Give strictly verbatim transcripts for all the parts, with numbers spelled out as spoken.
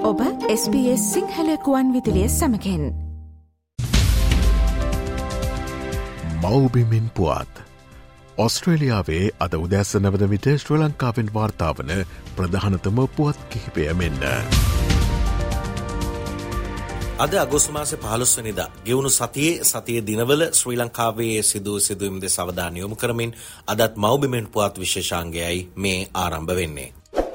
ඔබ S B S Sinhala ගුවන් විදුලිය සමගින් මව්බිමින් පුවත් ඔස්ට්‍රේලියාවේ අද උදැස්ස නවද විට ශ්‍රී ලංකාවෙන් වාර්තාවන ප්‍රධානතම පුවත් කිහිපය මෙන්න. අද අගෝස්තු මාසේ පහළොස් වෙනිදා ගෙවුණු සතියේ සතියේ දිනවල ශ්‍රී ලංකාවේ සිදු සිදුවීම් දෙස අවධානය යොමු කරමින් අදත් මව්බිමෙන් පුවත් විශේෂාංගයයි මේ ආරම්භ වෙන්නේ.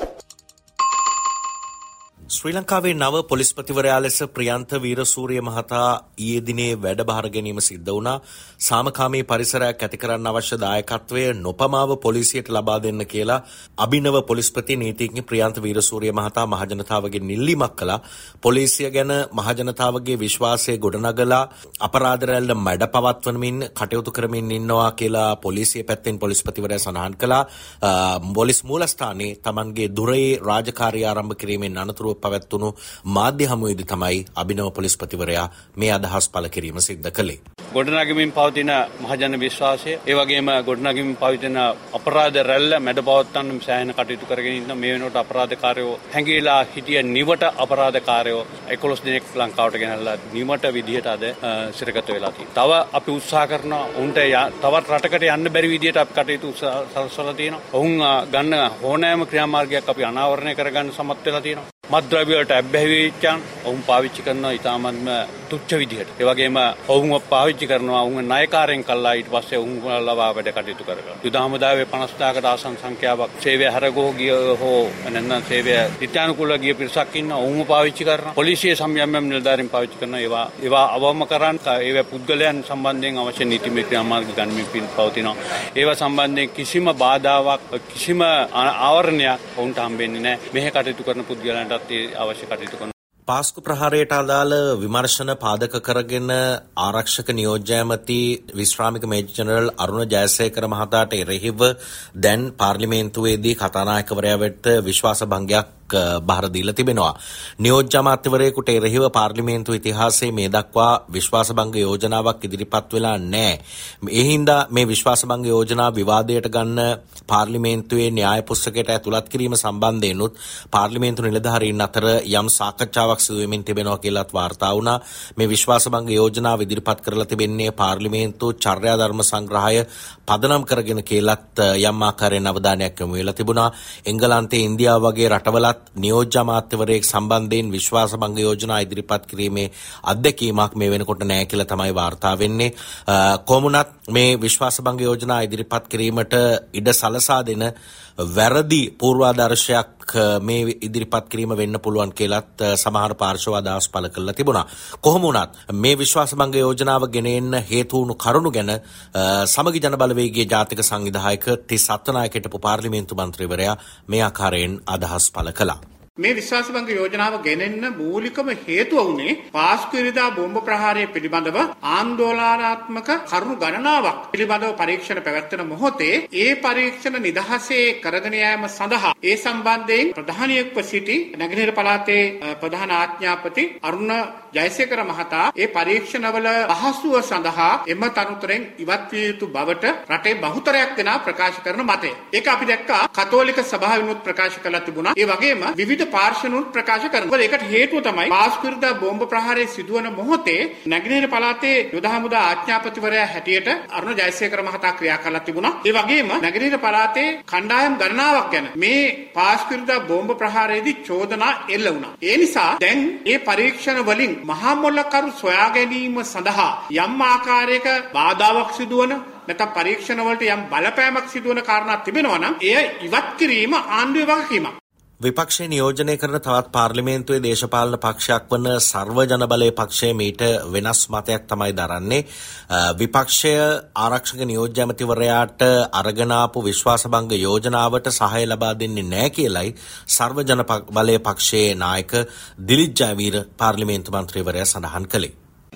ශ්‍රී ලංකාවේ නව පොලිස්පතිවරයා ලෙස ප්‍රියන්ත වීරසූරිය මහතා ඊයේ දිනේ වැඩබාර ගැනීම සිද්ධ වුණා. සාමකාමී පරිසරයක් ඇති කරන්න අවශ්‍ය දායකත්වය නොපමාව පොලිසියට ලබා දෙන්න කියලා අභිනව පොලිස්පති නීතිඥ ප්‍රියන්ත වීරසූරිය මහතා මහජනතාවගෙන් ඉල්ලීමක් කළා. පොලිසිය ගැන මහජනතාවගේ විශ්වාසය ගොඩනගලා අපරාධ රැල්ල මැඩ පවත්වමින් කටයුතු කරමින් ඉන්නවා කියලා පොලිසිය පැත්තෙන් පොලිස්පතිවරයා සඳහන් කළා. පොලිස් මූලස්ථානයේ Tamanගේ දුරේ රාජකාරිය ආරම්භ කිරීමෙන් අනතුරුව පවත්වුණු මාධ්‍ය හමුවේදී තමයි අභිනව පොලිස්පතිවරයා මේ අදහස් පළ කිරීම සිද්ධ කළේ. ගොඩනගමින් පවතින මහජන විශ්වාසය, ඒ වගේම ගොඩනගමින් පවතින අපරාධ රැල්ල මැඩ පවත්වන්න සෑහෙන කටයුතු කරගෙන ඉන්න මේ වෙනකොට අපරාධකාරයෝ හැංගිලා හිටිය නිවට අපරාධකාරයෝ එකොළොස් දිනක් ලංකාවට ගෙනල්ලා නිවට විදිහට අද සිරගත වෙලා තියෙනවා. තව අපි උත්සාහ කරනවා උන්ට තවත් රටකට යන්න බැරි විදිහට අපි කටයුතු සලසලා තියෙනවා. ඔවුන් ගන්න ඕනෑම ක්‍රියාමාර්ගයක් අපි අනාවරණය කරගන්න සමත් වෙලා තියෙනවා. මත්ද්‍රව්‍ය වලට ඇබ්බැහි වෙච්චාන් ඔවුන් පාවිච්චි කරනවා ඉතාමත්ම තුච්ච විදිහට. ඒ වගේම ඔවුන්ව පාවිච්චි කරනවා ඔවුන් ණයකාරයෙන් කළා ඊට පස්සේ ඔවුන් ලවා වැඩ කටයුතු කරනවා. යුද හමුදාවේ පනස් දාහකට ආසන්න සංඛ්‍යාවක් සේවය හරගෝ ගිය හෝ නැත්නම් සේවය ඉත්‍යානුකූල ගිය පිරිසක් ඉන්න ඔවුන්ව පාවිච්චි කරනවා. පොලිසිය සම්යම් නිලධාරීන් පාවිච්චි කරනවා. ඒවා ඒවා අවම කරන් ඒවා පුද්ගලයන් සම්බන්ධයෙන් අවශ්‍ය නීතිමය ක්‍රියාමාර්ග ගනිමින් පවතිනවා. ඒවා සම්බන්ධයෙන් කිසිම බාධාවක් කිසිම ආවරණයක් ඔවුන්ට හම්බෙන්නේ නැහැ. මෙහෙ කටයුතු කරන පුද්ගලයන්ට අවශ්‍ය කටයුතු කරන පාස්කු ප්‍රහාරයට අදාළ විමර්ශන පාදක කරගෙන ආරක්ෂක නියෝජ්‍ය ඇමති විශ්‍රාමික මේජර් ජනරල් අරුණ ජයසේකර මහතාට එරෙහිව දැන් පාර්ලිමේන්තුවේදී කතානායකවරයා වෙත විශ්වාස භංගයක් බාර දීලා තිබෙනවා. නියෝජ්‍ය අමාත්‍යවරයෙකුට එරෙහිව පාර්ලිමේන්තු ඉතිහාසයේ මේ දක්වා විශ්වාස භංග යෝජනාවක් ඉදිරිපත් වෙලා නැහැ. ඒ හින්දා මේ විශ්වාස භංග යෝජනා විවාදයට ගන්න පාර්ලිමේන්තුවේ න්‍යාය පුස්තකයට ඇතුළත් කිරීම සම්බන්ධයෙන් උත් පාර්ලිමේන්තු නිලධාරීන් අතර යම් සාකච්ඡාවක් සිදු වෙමින් තිබෙනවා කියලාත් වාර්තා වුණා. මේ විශ්වාස භංග යෝජනාව ඉදිරිපත් කරලා තිබෙන්නේ පාර්ලිමේන්තු චර්යා ධර්ම සංග්‍රහය පදනම් කරගෙන කියලාත් යම් ආකාරයෙන් අවධානයක් යොමු වෙලා තිබුණා. එංගලන්තයේ ඉන්දියාව වගේ රටවලත් නියෝජ්‍ය අමාත්‍යවරයෙක් සම්බන්ධයෙන් විශ්වාස භංග යෝජනා ඉදිරිපත් කිරීමේ අත්දැකීමක් මේ වෙනකොට නැහැ කියලා තමයි වාර්තා වෙන්නේ. කොමුණත් මේ විශ්වාස භංග යෝජනා ඉදිරිපත් කිරීමට ඉඩ සලසා දෙන වැරදි පූර්වාදර්ශයක් මේ ඉදිරිපත් කිරීම වෙන්න පුළුවන් කියලාත් සමහර පාර්ශව අදහස් පළ කරලා තිබුණා. කොහොම වුණත් මේ විශ්වාස භංග යෝජනාව ගෙනෙන්න හේතු වුණු කරුණු ගැන සමගි ජන බලවේගයේ ජාතික සංවිධායක තිස් අත්තනායක හිටපු පාර්ලිමේන්තු මන්ත්‍රීවරයා මේ ආකාරයෙන් අදහස් පළ කළා. මේ විශ්වාස භංග යෝජනාව ගෙනෙන්න මූලිකම හේතුව වුණේ පාස්කු ඉරිදා බෝම්බ ප්‍රහාරය පිළිබඳව ආందోලනාත්මක කරුණු ගණනාවක් පිළිබඳව පරීක්ෂණ පැවැත්වෙන මොහොතේ ඒ පරීක්ෂණ නිදහසේ කරගෙන යාම සඳහා ඒ සම්බන්ධයෙන් ප්‍රධානියෙක්ව සිටි නැගෙනහිර පළාතේ ප්‍රධාන ආඥාපති අරුණ ජයසේකර මහතා ඒ පරීක්ෂණවල පහසුව සඳහා එම තනතුරෙන් ඉවත් විය යුතු බවට රටේ බහුතරයක් දෙනා ප්‍රකාශ කරන මතය. ඒක අපි දැක්කා කතෝලික සභාවිනුත් ප්‍රකාශ කළා තිබුණා. ඒ වගේම විවිධ පාර්ශවනුත් ප්‍රකාශ කරනවා. ඒකට හේතුව තමයි පාස්කු ඉරිදා බෝම්බ ප්‍රහාරය සිදුවන මොහොතේ නැගෙනහිර පළාතේ යුද හමුදා ආඥාපතිවරයා හැටියට අරුණ ජයසේකර මහතා ක්‍රියා කළා තිබුණා. ඒ වගේම නැගෙනහිර පළාතේ කණ්ඩායම් ගණනාවක් ගැන මේ පාස්කු ඉරිදා බෝම්බ ප්‍රහාරයේදී චෝදනා එල්ල වුණා. ඒ නිසා දැන් මේ පරීක්ෂණ වලින් මහා මොලකරු සොයා ගැනීම සඳහා යම් ආකාරයක බාධාවක් සිදුවන නැත්නම් පරීක්ෂණ වලට යම් බලපෑමක් සිදුවන කාරණා තිබෙනවා නම් එය ඉවත් කිරීම ආණ්ඩුවේ වගකීමක්. විපක්ෂය නියෝජනය කරන තවත් පාර්ලිමේන්තුවේ දේශපාලන පක්ෂයක් වන සර්ව ජන බලය පක්ෂය මීට වෙනස් මතයක් තමයි දරන්නේ. විපක්ෂය ආරක්ෂක නියෝජ්‍ය ඇමතිවරයාට අරගෙන ආපු විශ්වාස භංග යෝජනාවට සහාය ලබා දෙන්නේ නැහැ කියලයි සර්ව ජන බලය පක්ෂයේ නායක දිලිත් ජයවීර පාර්ලිමේන්තු මන්ත්‍රීවරයා සඳහන් කළේ.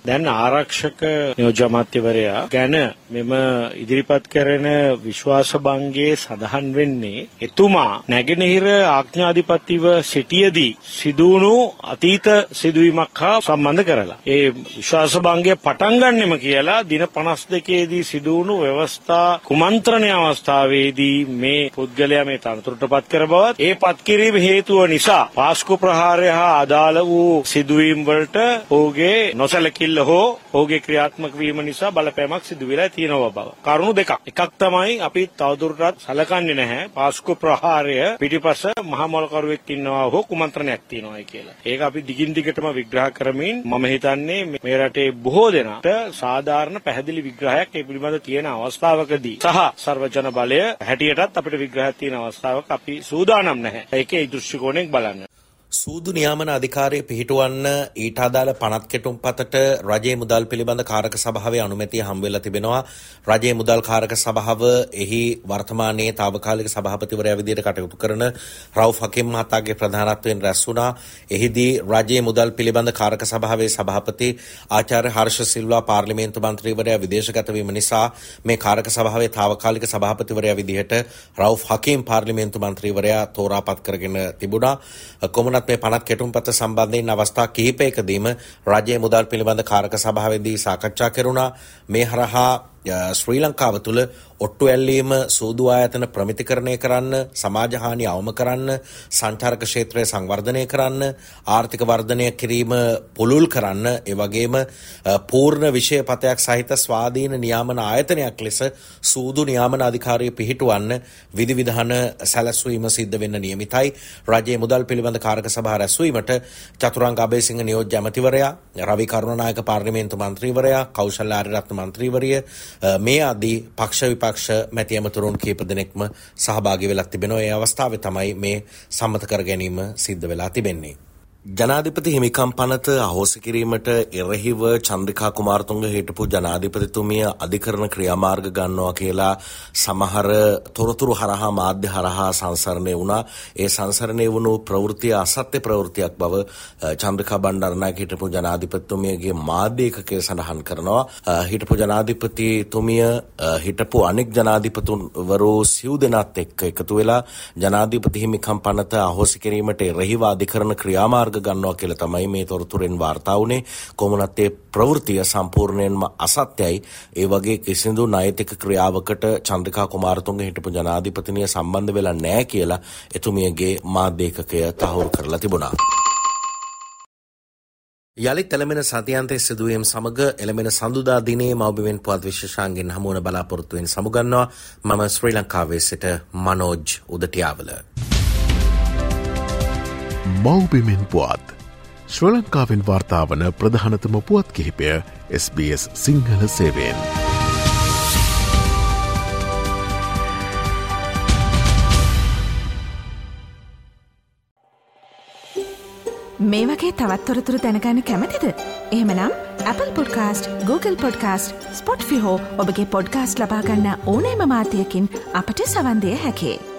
දැන් ආරක්ෂක නියෝජ්‍ය අමාත්‍යවරයා ගැන මෙම ඉදිරිපත් කරන විශ්වාසභංගයේ සඳහන් වෙන්නේ එතුමා නැගෙනහිර ආඥාධිපතිව සිටියේදී සිදුවුණු අතීත සිදුවීමක් හා සම්බන්ධ කරලා. ඒ විශ්වාසභංගය පටන් ගන්නෙම කියලා දින පනස් දෙකේදී සිදුවුණු ව්‍යවස්ථා කුමන්ත්‍රණය අවස්ථාවේදී මේ පුද්ගලයා මේ තනතුරට පත් කර බවත් ඒ පත් කිරීම හේතුව නිසා පාස්කු ප්‍රහාරය හා අදාළ වූ සිදුවීම් වලට ඔහුගේ නොසැලකිල්ල හෝ ඔහුගේ ක්‍රියාත්මක වීම නිසා බලපෑමක් සිදු වෙලා තියෙනවා බව. කරුණු දෙකක්. එකක් තමයි අපි තවදුරටත් සැලකන්නේ නැහැ පාස්කු ප්‍රහාරය පිටිපස මහා මොලකරුවෙක් ඉන්නවා හෝ කුමන්ත්‍රණයක් තියෙනවායි කියලා. ඒක අපි දිගින් දිගටම විග්‍රහ කරමින් මම හිතන්නේ මේ රටේ බොහෝ දෙනාට සාධාරණ පැහැදිලි විග්‍රහයක් ඒ පිළිබඳ තියෙන අවස්ථාවකදී සහ සර්වජන බලය හැටියටත් අපිට විග්‍රහයක් තියෙන අවස්ථාවක අපි සූදානම් නැහැ. ඒකේ දෘෂ්ටි කෝණයෙන් බලන්න. සූදු නියාමන අධිකාරිය පිහිටුවන්න ඊට අදාළ පනත් කෙටුම්පතට රජයේ මුදල් පිළිබඳ කාරක සභාවේ අනුමැතිය හම්බ වෙලා තිබෙනවා. රජයේ මුදල් කාරක සභාව එහි වර්තමානයේ තාවකාලික සභාපතිවරයා විදිහට කටයුතු කරන රවුෆ් හකීම් මහතාගේ ප්‍රධානත්වයෙන් රැස් වුණා. එහිදී රජයේ මුදල් පිළිබඳ කාරක සභාවේ සභාපති ආචාර්ය හර්ෂ සිල්වා පාර්ලිමේන්තු මන්ත්‍රීවරයා විදේශගත වීම නිසා මේ කාරක සභාවේ තාවකාලික සභාපතිවරයා විදිහට රවුෆ් හකීම් පාර්ලිමේන්තු මන්ත්‍රීවරයා තෝරාපත් කරගෙන තිබුණා. කොමුණත් මේ පනත් කෙටුම්පත සම්බන්ධයෙන් අවස්ථා කිහිපයකදීම රජයේ මුදල් පිළිබඳ කාරක සභාවේදී සාකච්ඡා කෙරුණා. මේ හරහා ශ්‍රී ලංකාව තුළ ඔට්ටු ඇල්ලීම සූදු ආයතන ප්‍රමිතිකරණය කරන්න, සමාජ හානිය අවම කරන්න, සංචාරක ක්ෂේත්‍රය සංවර්ධනය කරන්න, ආර්ථික වර්ධනය කිරීම පුළුල් කරන්න, ඒ වගේම පූර්ණ විෂයපතයක් සහිත ස්වාධීන නියාමන ආයතනයක් ලෙස සූදු නියාමන අධිකාරිය පිහිටුවන්න විධිවිධාන සැලැස්වීම සිද්ධ වෙන්න නියමිතයි. රජයේ මුදල් පිළිබඳ කාරක සභාව රැස්වීමට චතුරංග අබේසිංහ නියෝජ්‍ය ඇමතිවරයා, රවි කරුණානායක පාර්ලිමේන්තු මන්ත්‍රීවරයා, කෞශල්‍ය ආරියරත්න මන්ත්‍රීවරිය මේ ආදී පක්ෂ විපක්ෂ මැති ඇමතුරුන් කීප දෙනෙක්ම සහභාගී වෙලා තිබෙනවා. ඒ අවස්ථාවේ තමයි මේ සම්මත කර ගැනීම සිද්ධ වෙලා තිබෙන්නේ. ජනාධිපති හිමිකම් පනත අහෝසි කිරීමට එරෙහිව චන්ද්‍රිකා කුමාරතුංග හිටපු ජනාධිපතිතුමිය අධිකරණ ක්‍රියාමාර්ග ගන්නවා කියලා සමහර තොරතුරු හරහා මාධ්‍ය හරහා සංසරණය වුණා. ඒ සංසරණය වුණු ප්‍රවෘත්තිය අසත්‍ය ප්‍රවෘත්තියක් බව චන්ද්‍රිකා බණ්ඩාරනායක හිටපු ජනාධිපතිතුමියගේ මාධ්‍ය ඒකකය සඳහන් කරනවා. හිටපු ජනාධිපතිතුමිය හිටපු අනෙක් ජනාධිපතිවරු සිව් දෙනාත් එක්ක එකතු වෙලා ජනාධිපති හිමිකම් පනත අහෝසි කිරීමට එරෙහිව අධිකරණ ක්‍රියාමාර්ග ගන්නවා කියලා තමයි මේ තොරතුරෙන් වාර්තා වුණේ. කොමුණත් ඒ ප්‍රවෘත්තිය සම්පූර්ණයෙන්ම අසත්‍යයි. ඒ වගේ කිසිදු නෛතික ක්‍රියාවකට චන්ද්‍රිකා කුමාරතුංග හිටපු ජනාධිපතිනිය සම්බන්ධ වෙලා නැහැ කියලා එතුමියගේ මාධ්‍ය ඒකකය තහවුරු කරලා තිබුණා. යළිත් එළඹෙන සතියාන්තයේ සිදුවීම් සමග එළඹෙන සඳුදා දිනේ මව්බිමෙන් පුවත් විශේෂාංගෙන් හමුවන බලාපොරොත්තුවෙන් සමුගන්නවා. මම ශ්‍රී ලංකාවේ සිට මනෝජ් උදටියාවල. මව්බිමෙන් පුවත් ශ්‍රී ලංකාවෙන් වාර්තාවන ප්‍රධානතම පුවත් කිහිපය එස් බී එස් සිංහල සේවයෙන්. මේ වගේ තවත් තොරතුරු දැනගන්න කැමතිද? එහෙමනම් Apple Podcast, Google Podcast, Spotify හෝ ඔබගේ පොඩ්කාස්ට් ලබා ගන්න ඕනෑම මාධ්‍යයකින් අපට සවන් දෙන්න හැකියි.